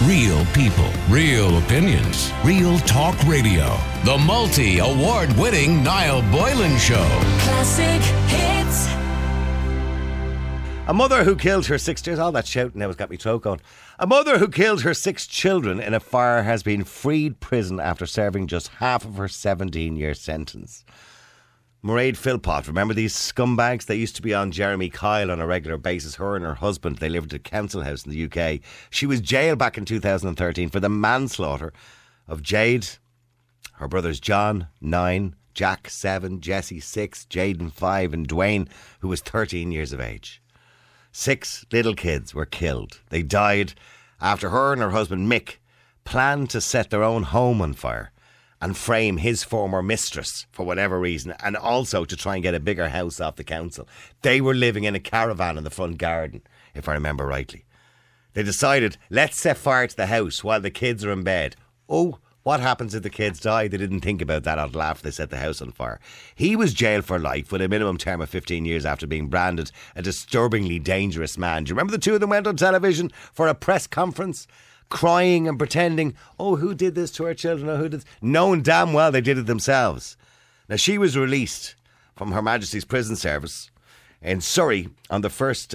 Real people, real opinions, Real Talk Radio. The multi-award-winning Niall Boylan Show. Classic hits. A mother who killed her 6 children. All that shouting now has got me throat going. A mother who killed her 6 children in a fire has been freed prison after serving just half of her 17-year sentence. Mairead Philpott, remember these scumbags? They used to be on Jeremy Kyle on a regular basis. Her and her husband, they lived at a council house in the UK. She was jailed back in 2013 for the manslaughter of Jade, her brothers John, 9, Jack, 7, Jesse, 6, Jaden, 5 and Dwayne, who was 13 years of age. 6 little kids were killed. They died after her and her husband Mick planned to set their own home on fire and frame his former mistress for whatever reason, and also to try and get a bigger house off the council. They were living in a caravan in the front garden, if I remember rightly. They decided, let's set fire to the house while the kids are in bed. Oh, what happens if the kids die? They didn't think about that until after they set the house on fire. He was jailed for life with a minimum term of 15 years after being branded a disturbingly dangerous man. Do you remember the two of them went on television for a press conference, crying and pretending, oh, who did this to our children? Oh, who did this? Knowing damn well they did it themselves. Now, she was released from Her Majesty's Prison Service in Surrey on the first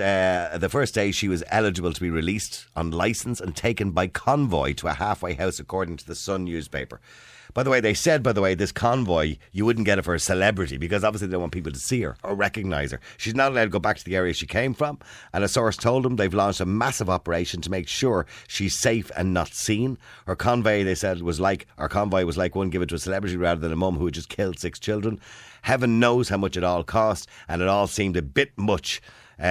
day she was eligible to be released on licence and taken by convoy to a halfway house, according to the Sun newspaper. By the way, they said, this convoy, you wouldn't get it for a celebrity because obviously they don't want people to see her or recognise her. She's not allowed to go back to the area she came from, and a source told them they've launched a massive operation to make sure she's safe and not seen. Her convoy, they said, was like one given to a celebrity rather than a mum who had just killed 6 children. Heaven knows how much it all cost, and it all seemed a bit much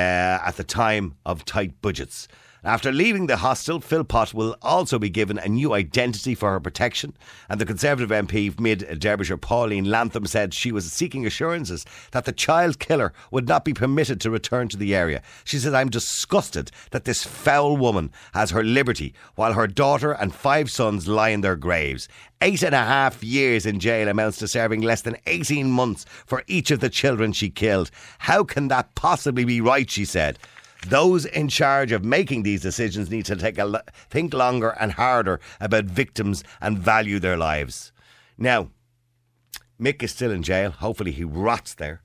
at the time of tight budgets. After leaving the hostel, Philpott will also be given a new identity for her protection, and the Conservative MP mid-Derbyshire Pauline Lantham said she was seeking assurances that the child killer would not be permitted to return to the area. She said, I'm disgusted that this foul woman has her liberty while her daughter and 5 sons lie in their graves. 8.5 years in jail amounts to serving less than 18 months for each of the children she killed. How can that possibly be right, she said. Those in charge of making these decisions need to think longer and harder about victims and value their lives. Now, Mick is still in jail. Hopefully he rots there.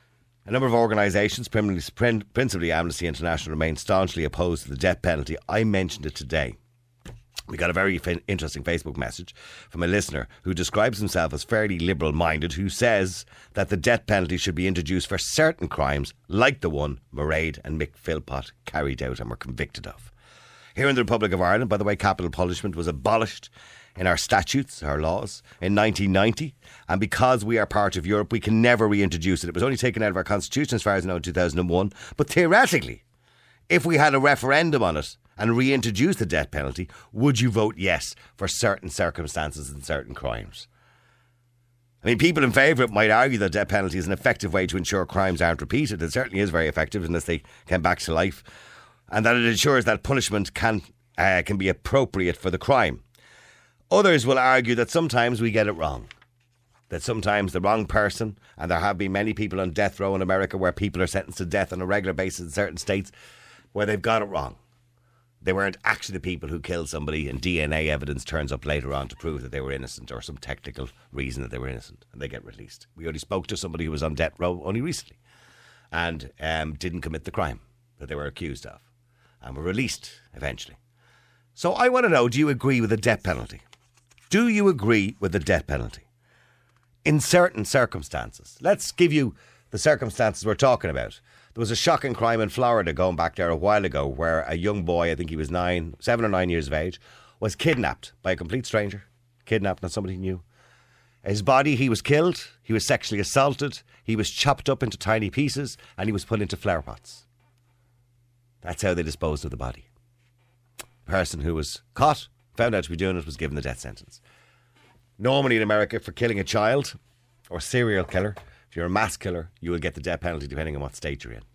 A number of organisations, principally Amnesty International, remain staunchly opposed to the death penalty. I mentioned it today. We got a very interesting Facebook message from a listener who describes himself as fairly liberal-minded, who says that the death penalty should be introduced for certain crimes like the one Mairead and Mick Philpott carried out and were convicted of. Here in the Republic of Ireland, by the way, capital punishment was abolished in our statutes, our laws, in 1990, and because we are part of Europe, we can never reintroduce it. It was only taken out of our constitution as far as I know in 2001, but theoretically, if we had a referendum on it and reintroduce the death penalty, would you vote yes for certain circumstances and certain crimes? I mean, people in favour of it might argue that death penalty is an effective way to ensure crimes aren't repeated. It certainly is very effective unless they come back to life, and that it ensures that punishment can be appropriate for the crime. Others will argue that sometimes we get it wrong. That sometimes the wrong person, and there have been many people on death row in America where people are sentenced to death on a regular basis in certain states where they've got it wrong. They weren't actually the people who killed somebody, and DNA evidence turns up later on to prove that they were innocent, or some technical reason that they were innocent, and they get released. We only spoke to somebody who was on death row only recently and didn't commit the crime that they were accused of and were released eventually. So I want to know, do you agree with the death penalty? Do you agree with the death penalty? In certain circumstances. Let's give you the circumstances we're talking about. There was a shocking crime in Florida going back there a while ago where a young boy, I think he was 7 or 9 years of age, was kidnapped by a complete stranger. Kidnapped, not somebody he knew. His body, he was killed, he was sexually assaulted, he was chopped up into tiny pieces, and he was put into flower pots. That's how they disposed of the body. The person who was caught, found out to be doing it, was given the death sentence. Normally in America, for killing a child or serial killer, if you're a mass killer, you will get the death penalty depending on what state you're in.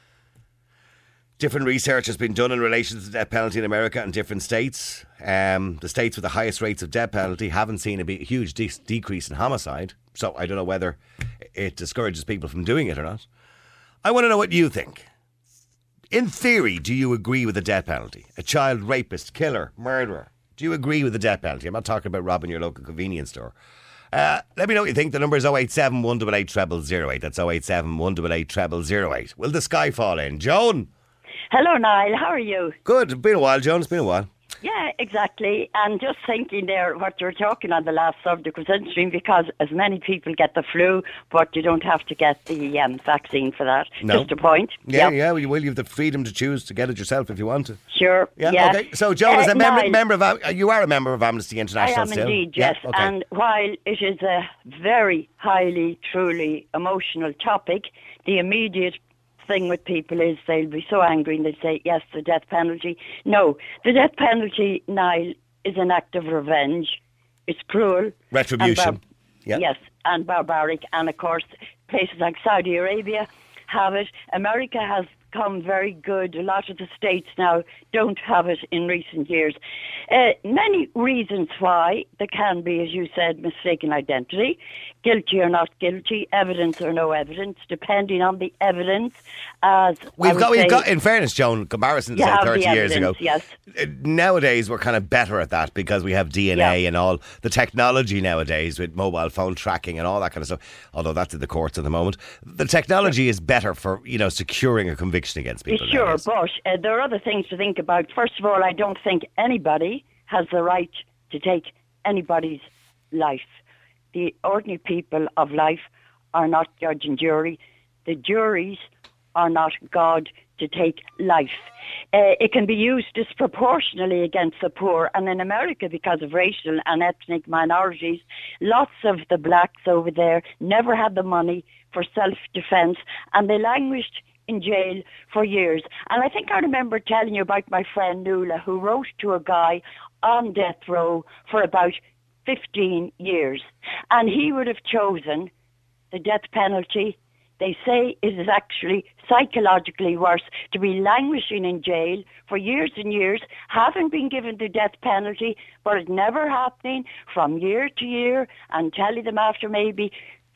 Different research has been done in relation to the death penalty in America and different states. The states with the highest rates of death penalty haven't seen a huge decrease in homicide. So I don't know whether it discourages people from doing it or not. I want to know what you think. In theory, do you agree with the death penalty? A child rapist, killer, murderer, Do you agree with the death penalty? I'm not talking about robbing your local convenience store. Let me know what you think. The number is 087 188 0008. That's 087 188 0008. Will the sky fall in? Joan? Hello, Niall. How are you? Good. It's been a while, Joan. It's been a while. Yeah, exactly. And just thinking there, what you were talking on the last subject was interesting because as many people get the flu, but you don't have to get the vaccine for that. No. Just a point. Yeah, Yep. yeah. Well, you have the freedom to choose to get it yourself if you want to. Sure. Yeah. Okay. So, Joan, as a Niall, member of you are a member of Amnesty I International am still? indeed, Yeah, yes. okay. And while it is a very highly, truly emotional topic, the immediate thing with people is they'll be so angry and they'll say, yes, the death penalty. No, the death penalty, Niall, is an act of revenge. It's cruel. Retribution. Yeah. Yes, and barbaric. And of course, places like Saudi Arabia have it. America has come very good. A lot of the states now don't have it in recent years. Many reasons why there can be, as you said, mistaken identity, guilty or not guilty, evidence or no evidence, depending on the evidence. As We've got. In fairness, Joan, comparison to You say have 30 the years ago. evidence, yes. Nowadays, we're kind of better at that because we have DNA and all the technology nowadays with mobile phone tracking and all that kind of stuff. Although that's in the courts at the moment, the technology is better for securing a conviction against people. Sure, nowadays. but there are other things to think about. First of all, I don't think anybody has the right to take anybody's life. The ordinary people of life are not judge and jury. The juries are not God to take life. It can be used disproportionately against the poor. And in America, because of racial and ethnic minorities, lots of the blacks over there never had the money for self-defense, and they languished in jail for years. And I think I remember telling you about my friend Nuala, who wrote to a guy on death row for about 15 years. And he would have chosen the death penalty. They say it is actually psychologically worse to be languishing in jail for years and years, having been given the death penalty, but it never happening from year to year, and telling them after maybe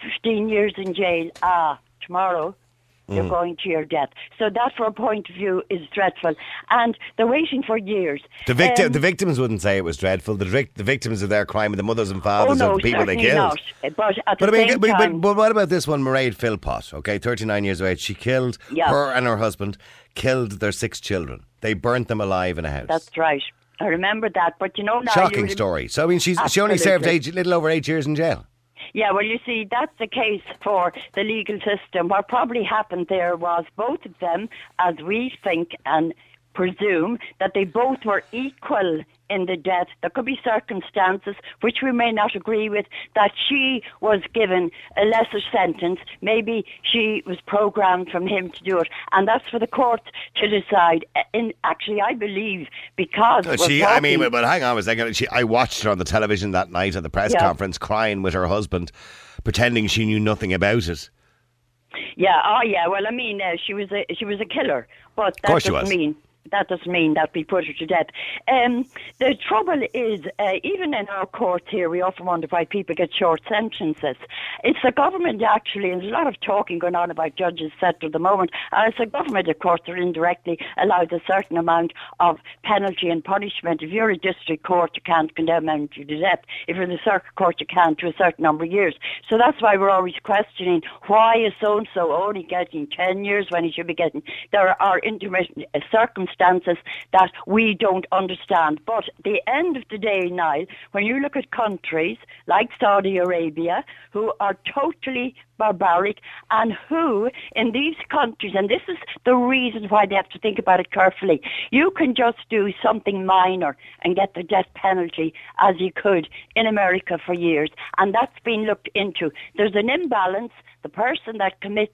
15 years in jail, tomorrow you're going to your death. So that, from a point of view, is dreadful. And they're waiting for years. The victims wouldn't say it was dreadful. The victims of their crime are the mothers and fathers Oh, no, of the people they certainly killed. not. But at the same time... But what about this one, Mairead Philpott? Okay, 39 years of age. She killed her and her husband, killed their 6 children. They burnt them alive in a house. That's right. I remember that. But now... Shocking story. So, I mean, she only served a little over 8 years in jail. Yeah, well, you see, that's the case for the legal system. What probably happened there was both of them, as we think and presume, that they both were equal in the death. There could be circumstances which we may not agree with, that she was given a lesser sentence. Maybe she was programmed from him to do it. And that's for the court to decide. Actually, I believe because... but hang on a second. I watched her on the television that night at the press conference crying with her husband, pretending she knew nothing about it. Yeah, well, I mean, she was a killer, but that doesn't mean that we put her to death. The trouble is, even in our courts here, we often wonder why people get short sentences. It's the government, actually, and there's a lot of talking going on about judges, etc. at the moment. And it's the government, of course, that indirectly allows a certain amount of penalty and punishment. If you're a district court, you can't condemn them to death. If you're in the circuit court, you can to a certain number of years. So that's why we're always questioning, why is so-and-so only getting 10 years when he should be getting... There are intermittent circumstances that we don't understand. But at the end of the day, Niall, when you look at countries like Saudi Arabia, who are totally barbaric, and who in these countries, and this is the reason why they have to think about it carefully, you can just do something minor and get the death penalty as you could in America for years, and that's been looked into. There's an imbalance. The person that commits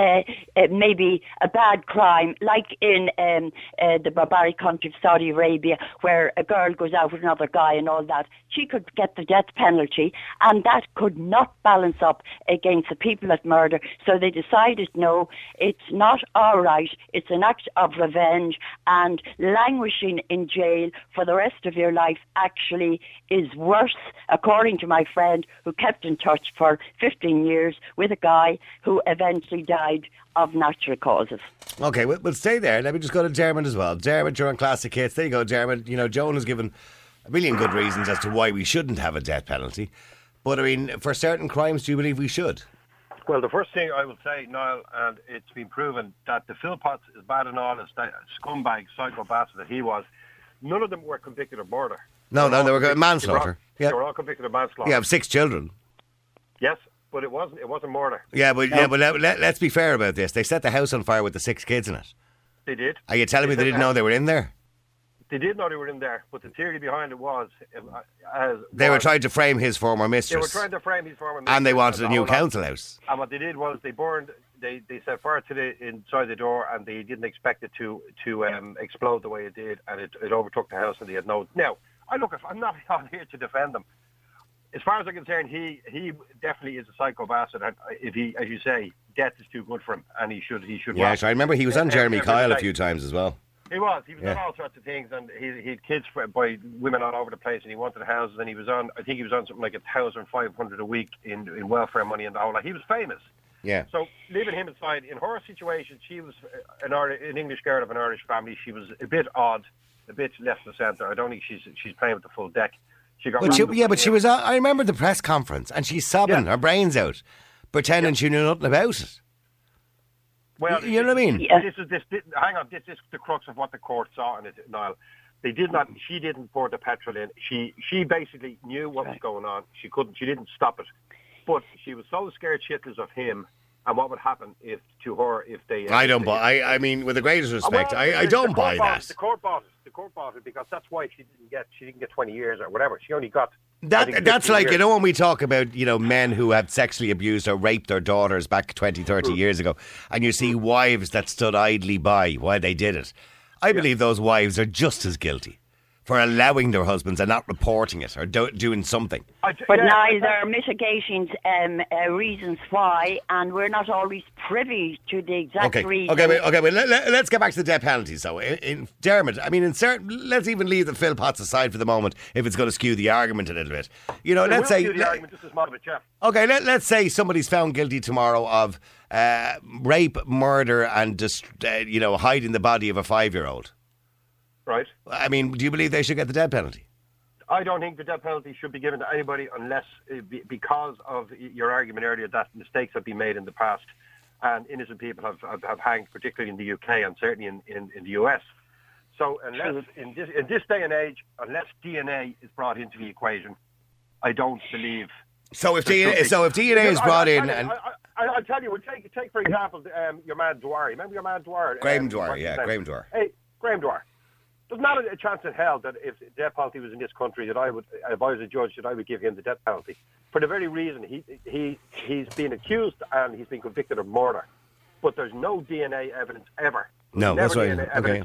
maybe a bad crime, like in the barbaric country of Saudi Arabia, where a girl goes out with another guy and all that, she could get the death penalty, and that could not balance up against the people that murder. So they decided, no, it's not all right. It's an act of revenge, and languishing in jail for the rest of your life actually is worse, according to my friend who kept in touch for 15 years with a guy who eventually died of natural causes. Okay, we'll stay there. Let me just go to Dermot as well. Dermot, you're on Classic Hits. There you go, Dermot. You know, Joan has given a million good reasons as to why we shouldn't have a death penalty. But, I mean, for certain crimes, do you believe we should? Well, the first thing I will say, Niall, and it's been proven that the Philpotts, as bad and all as that scumbag, psycho bastard that he was, none of them were convicted of murder. No, they were manslaughter. They were all convicted of manslaughter. Yeah, of 6 children. Yes, but it wasn't murder. Yeah, but let's be fair about this. They set the house on fire with the 6 kids in it. They did. Are you telling me they didn't know they were in there? They did know they were in there, but the theory behind it was... They were trying to frame his former mistress. They were trying to frame his former mistress. And they wanted a new council house. And what they did was they burned... They set fire to the inside the door, and they didn't expect it to explode the way it did, and it overtook the house, and they had no... Now, I'm not on here to defend them. As far as I'm concerned, he definitely is a psycho bastard. And if he, as you say, death is too good for him, and he should. Yeah, I remember he was on Jeremy Kyle a few times as well. He was on all sorts of things, and he had kids by women all over the place, and he wanted houses, and he was on. I think he was on something like 1,500 a week in welfare money and the whole lot. He was famous. Yeah. So leaving him aside, in her situation, she was an English girl of an Irish family. She was a bit odd, a bit left of centre. I don't think she's playing with the full deck. She was. I remember the press conference, and she's sobbing her brains out, pretending she knew nothing about it. Well, you know what I mean? Yeah. Hang on. This is the crux of what the court saw in it, Niall. They did not. She didn't pour the petrol in. She basically knew what was going on. She didn't stop it, but she was so scared shitless of him and what would happen if they. I don't buy. I mean, with the greatest respect, I don't buy that. The court bought it. The court bought it because that's why she didn't get 20 years or whatever. She only got. That's like, you know, when we talk about, you know, men who have sexually abused or raped their daughters back 20, 30 years ago, and you see wives that stood idly by while they did it. I believe those wives are just as guilty for allowing their husbands and not reporting it or doing something. But Niall, there are mitigating reasons why, and we're not always privy to the exact reason. Okay, but let's get back to the death penalty. So, in Dermot, I mean, let's even leave the Philpotts aside for the moment if it's going to skew the argument a little bit. You know, let's say... Okay, let's say somebody's found guilty tomorrow of rape, murder and hiding the body of a 5-year-old. Right. I mean, do you believe they should get the death penalty? I don't think the death penalty should be given to anybody unless, because of your argument earlier, that mistakes have been made in the past and innocent people have hanged, particularly in the UK and certainly in the US. So unless in this day and age, unless DNA is brought into the equation, I don't believe. So if DNA is brought in, I'll tell you, take for example your man Dwyer. Remember your man Dwyer? Graham Dwyer, Graham Dwyer. Hey, Graham Dwyer. There's not a chance in hell that if the death penalty was in this country that if I was a judge, that I would give him the death penalty. For the very reason he's been accused and he's been convicted of murder. But there's no DNA evidence ever. No, that's right. Okay.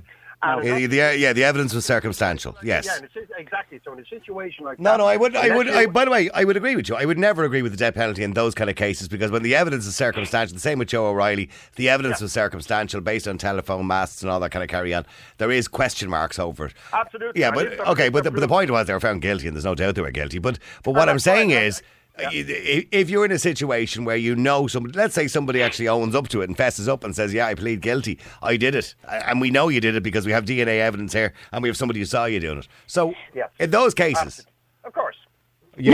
The evidence was circumstantial. Yes. Yeah, exactly. So in a situation like that... By the way, I would agree with you. I would never agree with the death penalty in those kind of cases because when the evidence is circumstantial, the same with Joe O'Reilly, the evidence was circumstantial based on telephone masts and all that kind of carry on. There is question marks over it. Absolutely. Yeah, but the point was they were found guilty and there's no doubt they were guilty. But what I'm saying is... Yeah. If you're in a situation where you know somebody, let's say somebody actually owns up to it and fesses up and says, yeah, I plead guilty, I did it, and we know you did it because we have DNA evidence here and we have somebody who saw you doing it. So in those cases, of course. Okay,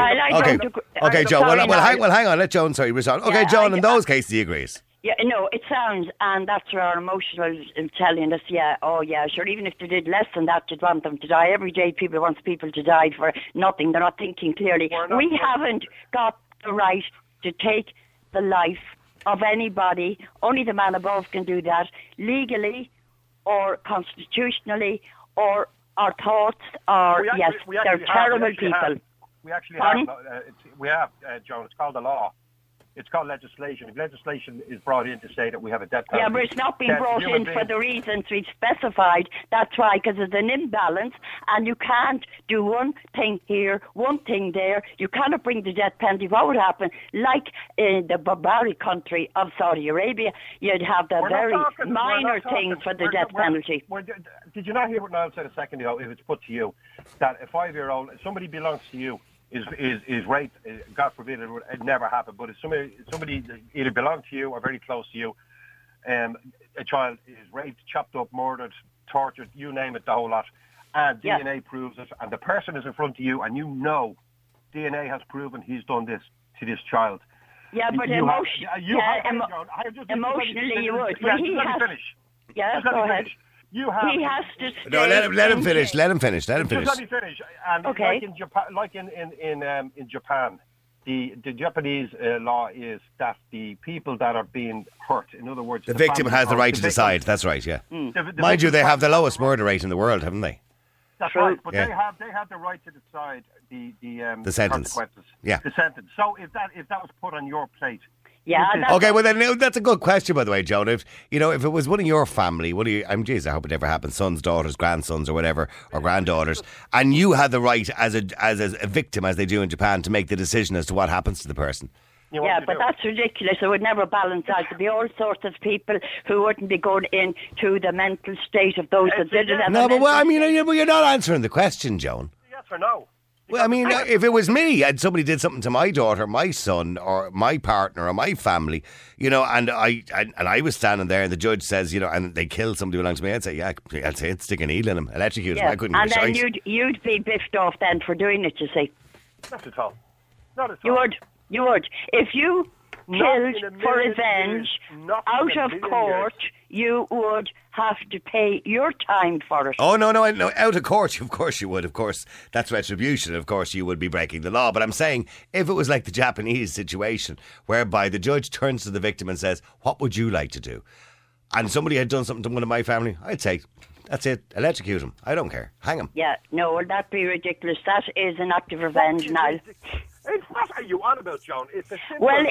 Joe. Well, hang on. Let Joan. Sorry, respond. Okay, Joan. In those cases, he agrees. Yeah, no, it sounds, and that's where our emotional telling us, sure, even if they did less than that, you'd want them to die. Every day people want people to die for nothing. They're not thinking clearly. We haven't got the right to take the life of anybody. Only the man above can do that, legally or constitutionally or our thoughts are, they're terrible people. We have, Joan, it's called the law. It's called legislation. If legislation is brought in to say that we have a death penalty... Yeah, but it's not being brought in for the reasons we've specified. That's why, because there's an imbalance, and you can't do one thing here, one thing there. You cannot bring the death penalty. What would happen? Like in the barbaric country of Saudi Arabia, you'd have the minor things for the death penalty. Did you not hear what Niall said a second ago, if it's put to you, that a 5-year-old, somebody belongs to you, is raped, God forbid it never happened, but if somebody either belonged to you or very close to you, a child is raped, chopped up, murdered, tortured, you name it, the whole lot, and DNA proves it, and the person is in front of you, and you know DNA has proven he's done this to this child. Yeah, but emotionally you would. But he has. Yeah, go ahead. You have. He has to. No, let him finish. Let him finish. Just let me finish. And okay. Like in Japan, the Japanese law is that the people that are being hurt, in other words, the victim has the right to decide. That's right. Yeah. Mind you, they have the lowest murder rate in the world, haven't they? That's right. But they have the right to decide the sentence. Consequences. Yeah. The sentence. So if that was put on your plate. Yeah. Okay. Well, then that's a good question, by the way, Joan. If it was one of your family, I hope it never happens. Sons, daughters, grandsons, or whatever, or granddaughters, and you had the right as a victim, as they do in Japan, to make the decision as to what happens to the person. Yeah, but that's ridiculous. It would never balance out. There'd be all sorts of people who wouldn't be going into the mental state of those that did it. No, but you're not answering the question, Joan. Yes or no? Well, I mean, if it was me and somebody did something to my daughter, my son, or my partner, or my family, and I was standing there, and the judge says, and they killed somebody who belongs to me, I'd say, stick a needle in him, electrocute him. I couldn't. And then you'd be biffed off then for doing it. You see? Not at all. Not at all. You would. If you killed for revenge out of court, you would have to pay your time for it. Oh, no, out of court, of course you would. Of course, that's retribution. Of course, you would be breaking the law. But I'm saying, if it was like the Japanese situation, whereby the judge turns to the victim and says, what would you like to do? And somebody had done something to one of my family, I'd say, that's it, electrocute him. I don't care. Hang him. Yeah, no, that'd be ridiculous. That is an act of revenge, Niall. What are you on about, John? Well,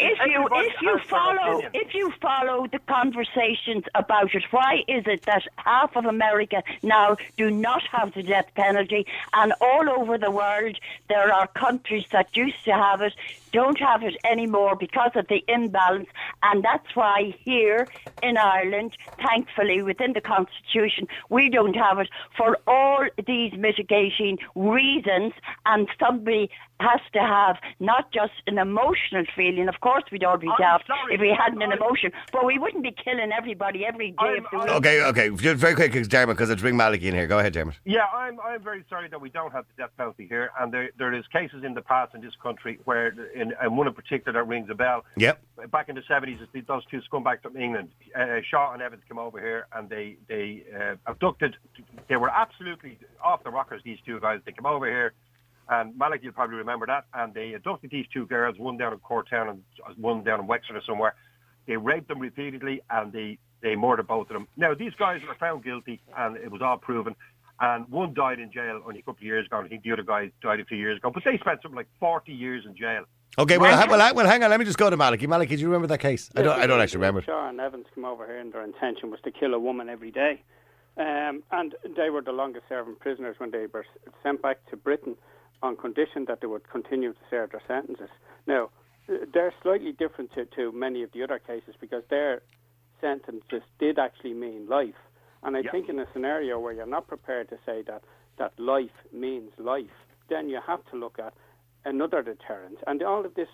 if you follow the conversations about it, why is it that half of America now do not have the death penalty, and all over the world there are countries that used to have it, don't have it anymore because of the imbalance, and that's why here in Ireland, thankfully within the Constitution, we don't have it for all these mitigating reasons, and somebody has to have not just an emotional feeling. Of course we'd all be daft if we hadn't an emotion, but we wouldn't be killing everybody every day of the week. Okay, just very quick, Dermot, because it's bring Malachy in here. Go ahead, Dermot. Yeah, I'm very sorry that we don't have the death penalty here, and there is cases in the past in this country where, and one in particular that rings a bell. Yep. Back in the 70s, those two scumbags from England, Shaw and Evans, came over here and they abducted. They were absolutely off the rockers, these two guys. They came over here, and Malachy, you'll probably remember that, and they abducted these two girls, one down in Courtown and one down in Wexford or somewhere. They raped them repeatedly, and they murdered both of them. Now, these guys were found guilty, and it was all proven, and one died in jail only a couple of years ago, and I think the other guy died a few years ago, but they spent something like 40 years in jail. Okay, well, hang on, let me just go to Malachy. Malachy, do you remember that case? I don't actually remember. Shaw and Evans came over here, and their intention was to kill a woman every day. And they were the longest serving prisoners when they were sent back to Britain on condition that they would continue to serve their sentences. Now, they're slightly different to many of the other cases because their sentences did actually mean life. And I think in a scenario where you're not prepared to say that life means life, then you have to look at another deterrent. And all of this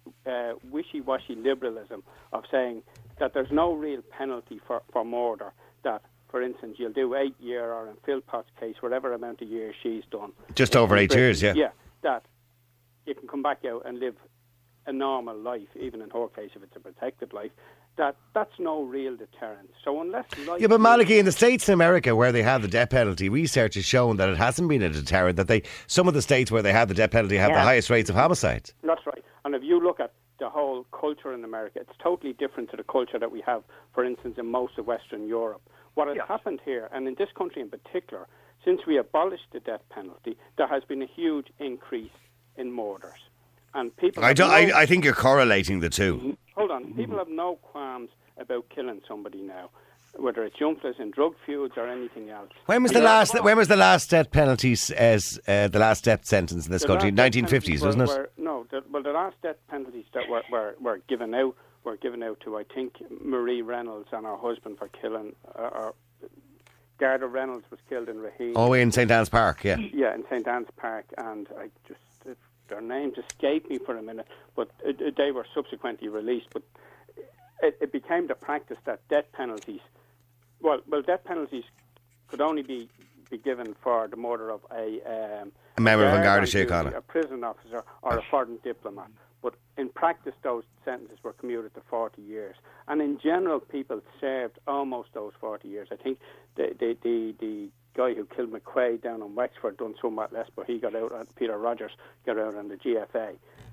wishy-washy liberalism of saying that there's no real penalty for murder, that, for instance, you'll do 8 years, or in Philpott's case, whatever amount of years she's done. Just over 8 years, yeah. Yeah, that you can come back out and live a normal life, even in her case, if it's a protected life, that's no real deterrent. So unless life... Yeah, but Malachy, in the States in America where they have the death penalty, research has shown that it hasn't been a deterrent, that some of the states where they have the death penalty have the highest rates of homicides. That's right. And if you look at the whole culture in America, it's totally different to the culture that we have, for instance, in most of Western Europe. What has happened here, and in this country in particular, since we abolished the death penalty, there has been a huge increase in murders. And people I think you're correlating the two. Hold on. People have no qualms about killing somebody now, whether it's youngsters in drug feuds or anything else. When was the last death penalties as the last death sentence in this country? 1950s, wasn't it? The last death penalties that were given out were given out to, I think, Marie Reynolds and her husband for killing. Garda Reynolds was killed in Raheen. Oh, in St Anne's Park, yeah. Yeah, in St Anne's Park, and their names escaped me for a minute, but they were subsequently released. But it became the practice that death penalties could only be be given for the murder of a member of An Garda Síochána, a prison officer or a foreign diplomat. But in practice, those sentences were commuted to 40 years. And in general, people served almost those 40 years. I think the guy who killed McQuaid down in Wexford done somewhat less, but he got out, Peter Rogers got out on the GFA.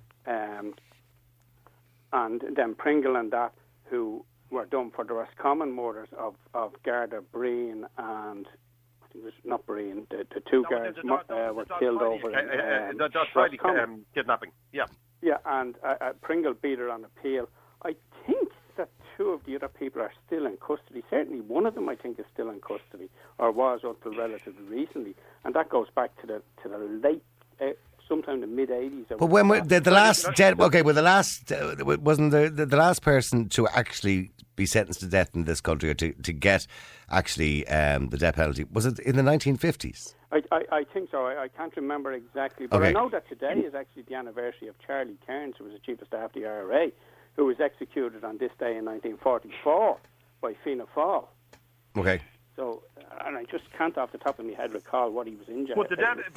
And then Pringle and that, who were done for the Roscommon murders of Garda Breen and, I think it was not Breen, the two guards were killed over Roscommon kidnapping. Yeah. Yeah, and Pringle beat her on appeal. I think that two of the other people are still in custody. Certainly one of them, I think, is still in custody, or was until relatively recently. And that goes back to the late, sometime the mid-80s. But when the last dead, okay, well, the last wasn't the last person to actually be sentenced to death in this country, or to get actually the death penalty, was it in the 1950s? I think so. I can't remember exactly, but okay. I know that today is actually the anniversary of Charlie Cairns, who was the Chief of Staff of the IRA, who was executed on this day in 1944 by Fianna Fáil. Okay. So, and I just can't off the top of my head recall what he was in jail.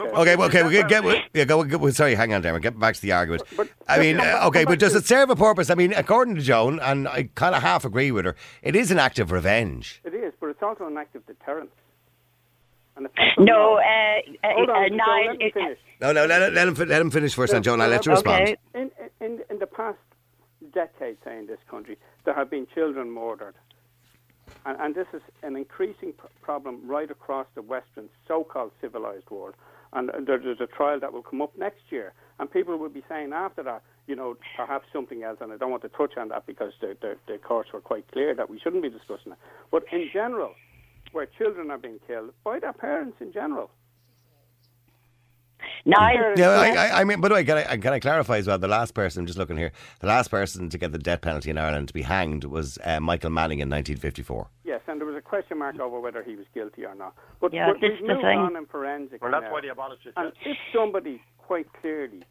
Sorry, hang on, Dermot. Get back to the argument. But does it serve a purpose? I mean, according to Joan, and I kind of half agree with her, it is an act of revenge. It is, but it's also an act of deterrence. No, Niall. Let him finish first, and Joan, I'll let you respond. In the past decade, say, in this country, there have been children murdered. And this is an increasing problem right across the Western so-called civilised world. And there's a trial that will come up next year. And people will be saying after that, perhaps something else. And I don't want to touch on that because the courts were quite clear that we shouldn't be discussing it. But in general, where children are being killed by their parents in general. I mean, by the way, can I clarify as well? The last person, I'm just looking here, the last person to get the death penalty in Ireland to be hanged was Michael Manning in 1954. Yes, and there was a question mark over whether he was guilty or not. But we've moved on in forensics. Well, that's why they abolished it. And if somebody quite clearly,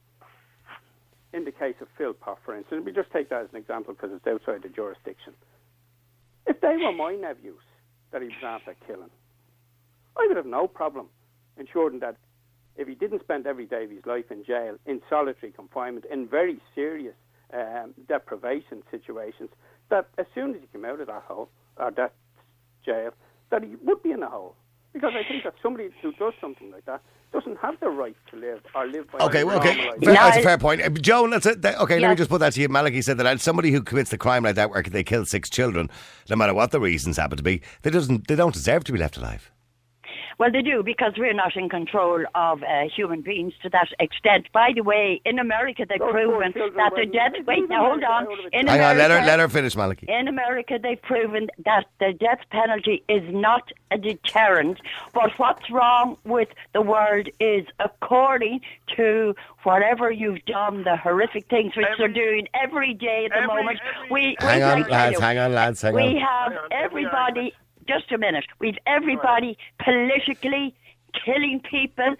in the case of Philpott, for instance, we just take that as an example because it's outside the jurisdiction. If they were my nephews that he was after killing, I would have no problem ensuring that if he didn't spend every day of his life in jail, in solitary confinement, in very serious deprivation situations, that as soon as he came out of that hole, or that jail, that he would be in a hole. Because I think that somebody who does something like that doesn't have the right to live or live by that's a fair point. Joan, that's it. Okay, let me just put that to you. Malachy said that somebody who commits the crime like that, where they kill 6 children, no matter what the reasons happen to be, they don't deserve to be left alive. Well, they do, because we're not in control of human beings to that extent. By the way, in America, they've proven that the death... Wait, now, hold on. Hang on, let her finish, Malachy. In America, they've proven that the death penalty is not a deterrent. But what's wrong with the world is, according to whatever you've done, the horrific things which they're doing every day at the moment... Hang on, lads. We have everybody... Just a minute. We've everybody politically killing people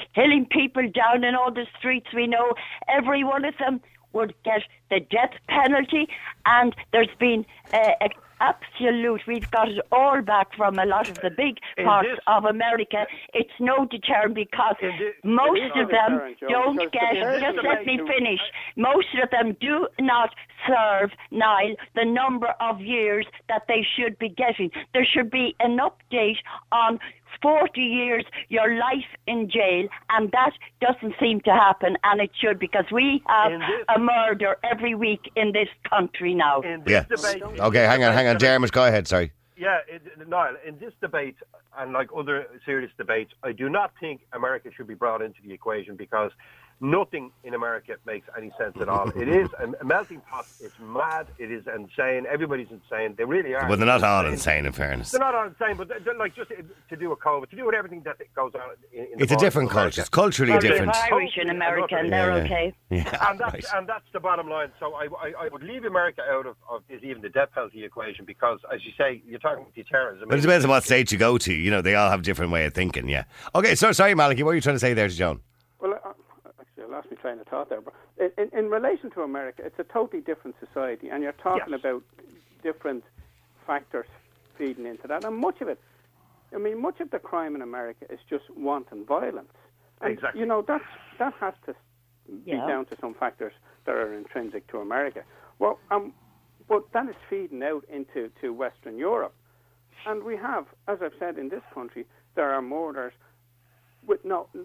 down in all the streets. We know every one of them would get the death penalty, and there's been absolute, we've got it all back from a lot of the big parts of America. It's no deterrent, because most of them don't get, just let me finish, most of them do not serve, Niall, the number of years that they should be getting. There should be an update on 40 years, your life in jail, and that doesn't seem to happen, and it should, because we have a murder every week in this country now. Okay, hang on, Dermot, go ahead, sorry. Yeah, Niall, in this debate, and like other serious debates, I do not think America should be brought into the equation, because nothing in America makes any sense at all. It is a melting pot. It's mad. It is insane. Everybody's insane. They really are. Well, they're not all insane, in fairness. They're not all insane, but like just to do with COVID, to do with everything that goes on in it's a different culture. It's culturally different. Irish in America, and they're okay. Yeah, and that's the bottom line. So I would leave America out of even the death penalty equation, because, as you say, you're talking about deterrence. But it depends on what state you go to. You know, they all have a different way of thinking, yeah. Okay, so sorry, Malachy, what were you trying to say there to Joan? Well, I lost my train of thought there, but in relation to America, it's a totally different society, and you're talking about different factors feeding into that, and much of it I mean, much of the crime in America is just wanton violence. And, exactly. You know, that has to be down to some factors that are intrinsic to America. Well, but that is feeding out into Western Europe. And we have, as I've said, in this country, there are murders with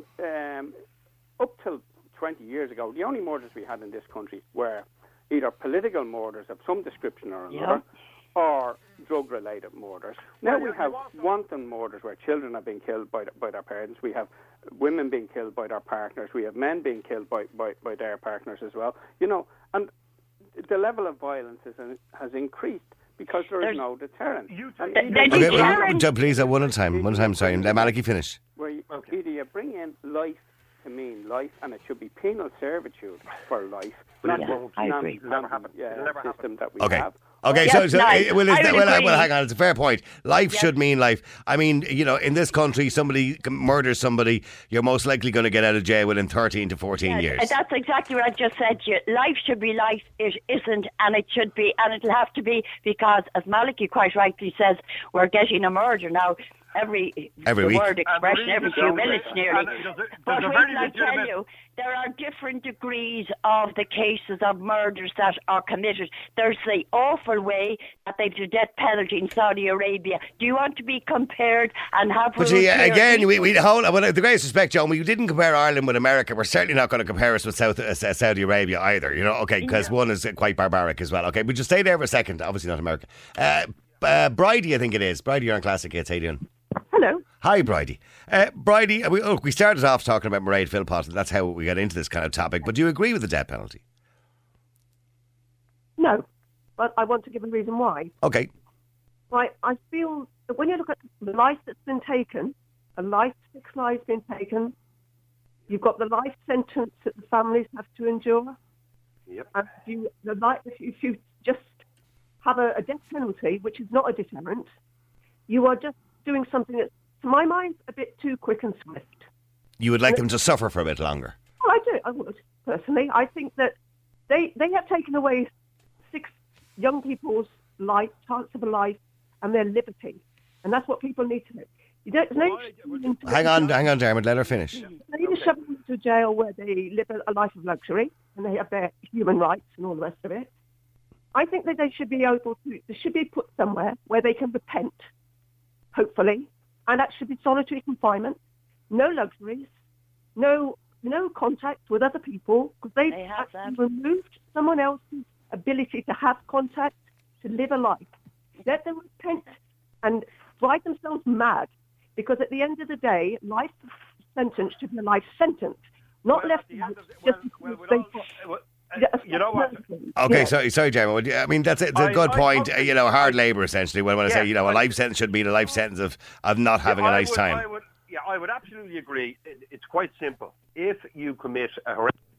up till 20 years ago, the only murders we had in this country were either political murders of some description or another, or drug-related murders. Now we have wanton murders where children are being killed by their parents. We have women being killed by their partners. We have men being killed by their partners as well. You know, and the level of violence has increased because there is no deterrent. Please, one at a time. Sorry, let Malachy finish. Either you bring in life to mean life, and it should be penal servitude for life. Not the system that we have. Okay, yes, well, hang on. It's a fair point. Life should mean life. I mean, you know, in this country, somebody murders somebody, you're most likely going to get out of jail within 13 to 14 years. That's exactly what I just said to you. Life should be life. It isn't, and it should be, and it'll have to be, because, as Malachy quite rightly says, we're getting a murder now. Every week. Word expression every few minutes nearly. But I tell you, there are different degrees of the cases of murders that are committed. There's the awful way that they've the death penalty in Saudi Arabia. Do you want to be compared and have... But again, we hold, with the greatest respect, Joan, we didn't compare Ireland with America. We're certainly not going to compare us with Saudi Arabia either, you know, okay, because one is quite barbaric as well. Okay, but just stay there for a second. Obviously not America. Bridie, I think it is. Bridie, you're on Classic Hits. How you doing? Hello. Hi, Bridie. Bridie, we started off talking about Mairead Philpott, and that's how we got into this kind of topic. But do you agree with the death penalty? No, but I want to give a reason why. Okay. Right, I feel that when you look at the life that's been taken, six lives been taken, you've got the life sentence that the families have to endure. Yep. And if you just have a death penalty, which is not a deterrent, you are just doing something that's, to my mind, a bit too quick and swift. You would like them to suffer for a bit longer? Well, I do. I would, personally. I think that they have taken away 6 young people's life, chance of a life, and their liberty. And that's what people need to know. You don't, hang on, Dermot, let her finish. They need to shove them into jail where they live a life of luxury and they have their human rights and all the rest of it. I think that they should be put somewhere where they can repent, hopefully, and that should be solitary confinement, no luxuries, no contact with other people, because they've actually removed someone else's ability to have contact, to live a life. Let them repent and drive themselves mad, because at the end of the day, life sentence should be a life sentence, not left just because they you know what? Okay, sorry, Jeremy. I mean, that's a good point. Hard labour, essentially. When I say, a life sentence should be the life sentence of not having a nice time. I would absolutely agree. It's quite simple. If you commit a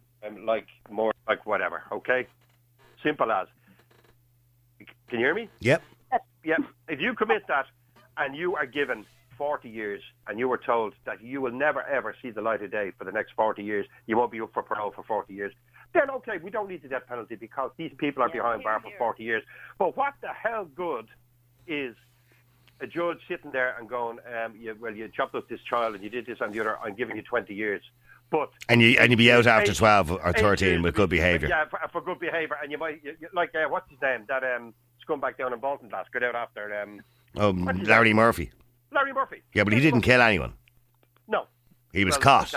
horrendous, whatever, okay? Simple as. Can you hear me? Yep. Yep. If you commit that and you are given 40 years and you were told that you will never ever see the light of day for the next 40 years, you won't be up for parole for 40 years, then okay, we don't need the death penalty because these people are behind bar for 40 years. But what the hell good is a judge sitting there and going, you chopped up this child and you did this and the other, I'm giving you 20 years. But and you be out after 12 or 13 with good behaviour. Yeah, for good behaviour. And you might, what's his name? That scumbag down in Bolton last got out after... Larry Murphy. Larry Murphy. Yeah, but he didn't kill anyone. No. He was caught.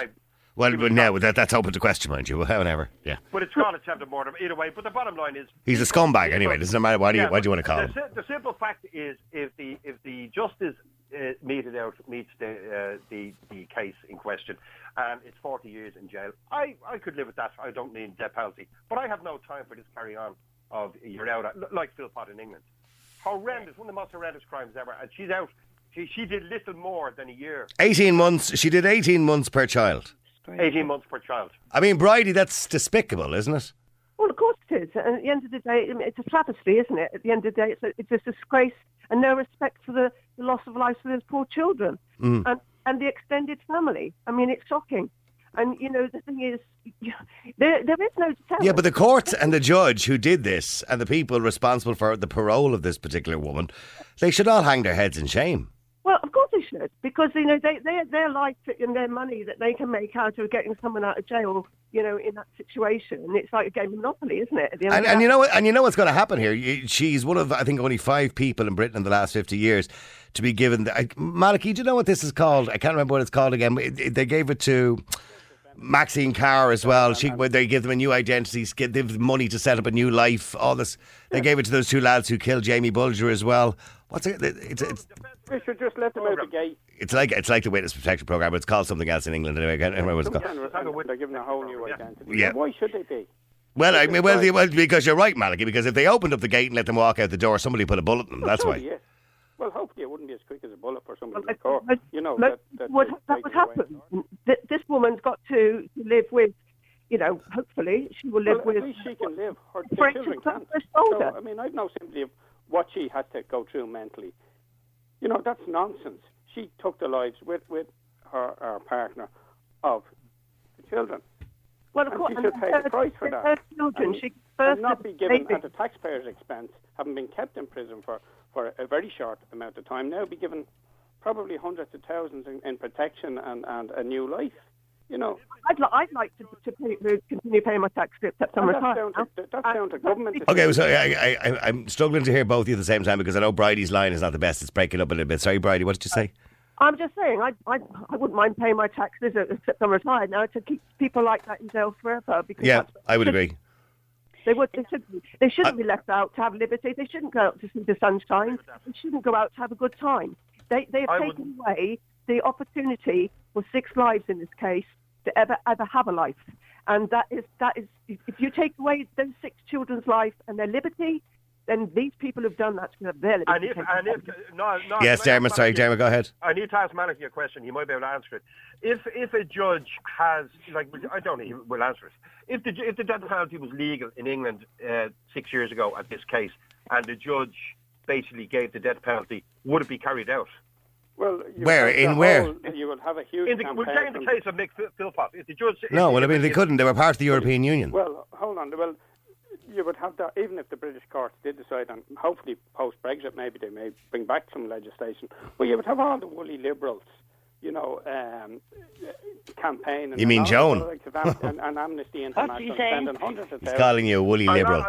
That's open to question, mind you. Whatever. Yeah. But it's called attempted murder either way. But the bottom line is he's a scumbag anyway. It doesn't matter why do you want to call him. The simple fact is, if the justice meets the case in question, and it's 40 years in jail, I could live with that. I don't need death penalty. But I have no time for this carry on of you're out like Philpott in England. Horrendous, one of the most horrendous crimes ever, and she's out. She did little more than a year. 18 months. She did 18 months per child. 18 months per child. I mean, Bridie, that's despicable, isn't it? Well, of course it is. And at the end of the day, it's a travesty, isn't it? At the end of the day, it's a disgrace and no respect for the loss of life for those poor children and the extended family. I mean, it's shocking. And, the thing is, there is no deterrent. Yeah, but the court and the judge who did this and the people responsible for the parole of this particular woman, they should all hang their heads in shame. Well, of course they extortionate because, their life and their money that they can make out of getting someone out of jail, in that situation. It's like a game of Monopoly, isn't it? And you know what's going to happen here? She's one of, I think, only 5 people in Britain in the last 50 years to be given... Malachy, do you know what this is called? I can't remember what it's called again. They gave it to Maxine Carr as well. They give them a new identity, give them money to set up a new life, all this. They gave it to those 2 lads who killed Jamie Bulger as well. What's it? We should just let them out the gate. It's like the Witness Protection Programme, but it's called something else in England anyway. I can't remember what it's called. They're given a whole new identity. Yeah. Why should they be? Well, because you're right, Malachy, because if they opened up the gate and let them walk out the door, somebody put a bullet in them, that's why. Yeah. Well, hopefully it wouldn't be as quick as a bullet for somebody in court. That would happen. This woman's got to live with, hopefully she will live with... At least she can live. Her children can't. So, I've no sympathy of what she had to go through mentally. That's nonsense. She took the lives with her partner of the children. Well, of course, she should pay the price for that. Her children, and not be given at the taxpayer's expense, having been kept in prison for a very short amount of time, now be given probably hundreds of thousands in protection and a new life. I'd like to continue paying my tax except I'm retired. That's down to government. Okay, so I'm struggling to hear both of you at the same time because I know Bridie's line is not the best. It's breaking up a little bit. Sorry, Bridie, what did you say? I'm just saying, I wouldn't mind paying my taxes except I'm retired now to keep people like that in jail forever. Because I would agree. They shouldn't be left out to have liberty. They shouldn't go out to see the sunshine. They shouldn't go out to have a good time. They've taken away the opportunity for 6 lives in this case to ever have a life. And that is if you take away those 6 children's life and their liberty, then these people have done that to have their liberty. Yes, Dermot, sorry, Dermot, go ahead. I need to ask Malachy a question. He might be able to answer it. If a judge has, I don't know, he will answer it. If the death penalty was legal in England 6 years ago at this case, and the judge basically gave the death penalty, would it be carried out? Well, where? You would have a huge campaign. We're taking the case of Mick Philpott. If the judge... they couldn't. They were part of the European Union. Well, hold on. Well, you would have that, even if the British courts did decide, and hopefully post-Brexit maybe they may bring back some legislation, but you would have all the woolly liberals, campaign. You mean Joan? And Amnesty International spending hundreds of thousands. He's calling you a woolly liberal.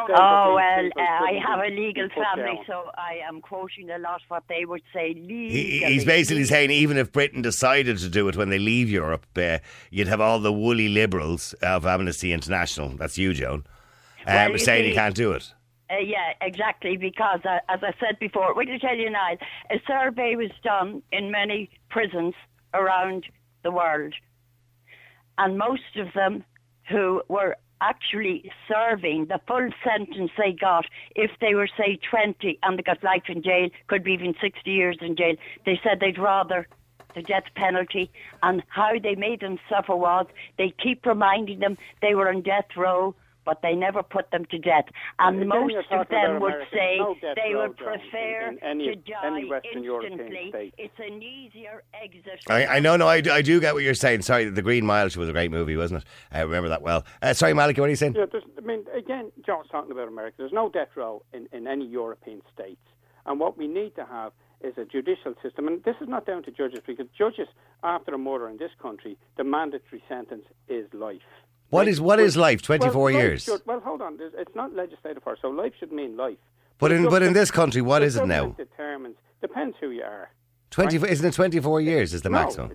I have a legal family, so I am quoting a lot what they would say legally. He's basically saying even if Britain decided to do it when they leave Europe, you'd have all the woolly liberals of Amnesty International. That's you, Joan. Saying he can't do it. Yeah, exactly, because as I said before, what to tell you, Niall, a survey was done in many prisons around the world, and most of them who were actually serving the full sentence they got, if they were, say, 20 and they got life in jail, could be even 60 years in jail, they said they'd rather the death penalty. And how they made them suffer was they keep reminding them they were on death row, but they never put them to death. And most of them would say they would prefer to die instantly. It's an easier exit. I know, I do get what you're saying. Sorry, The Green Mile was a great movie, wasn't it? I remember that well. Sorry, Malachy, what are you saying? Yeah, again, John's talking about America. There's no death row in any European states. And what we need to have is a judicial system. And this is not down to judges, because judges, after a murder in this country, the mandatory sentence is life. What is life? 24 years? Well, hold on. It's not legislative for, so life should mean life. But in this country, what is it now? Depends who you are. Isn't it 24 years is the maximum?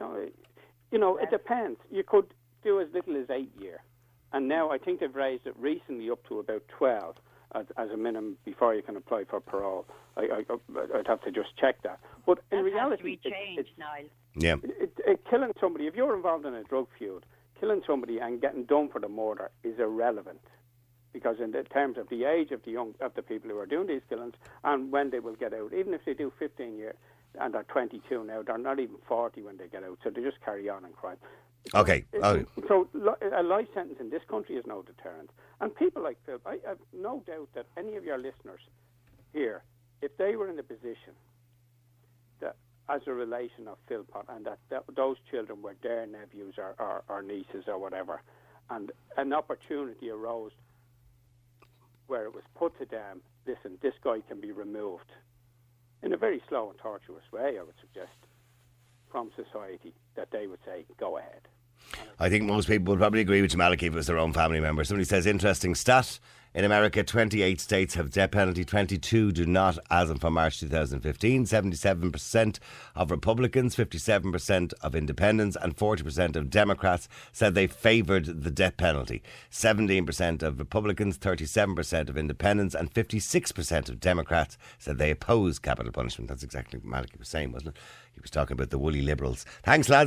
It depends. You could do as little as 8 years. And now I think they've raised it recently up to about 12 as a minimum before you can apply for parole. I'd have to just check that. But in reality, it's Niall. Yeah. Killing somebody, if you're involved in a drug feud, killing somebody and getting done for the murder is irrelevant, because in the terms of the age of the people who are doing these killings and when they will get out, even if they do 15 years and they're 22 now, they're not even 40 when they get out, so they just carry on in crime. Okay. So a life sentence in this country is no deterrent. And people like Phil, I have no doubt that any of your listeners here, if they were in a position that as a relation of Philpott, and that those children were their nephews or nieces or whatever, and an opportunity arose where it was put to them, listen, this guy can be removed. in a very slow and tortuous way, I would suggest, from society, that they would say, go ahead. I think most people would probably agree with Maliki if it was their own family member. Somebody says, interesting stat. In America, 28 states have death penalty, 22 do not, as of March 2015. 77% of Republicans, 57% of independents and 40% of Democrats said they favoured the death penalty. 17% of Republicans, 37% of independents and 56% of Democrats said they oppose capital punishment. That's exactly what Maliki was saying, wasn't it? He was talking about the woolly liberals. Thanks, lads.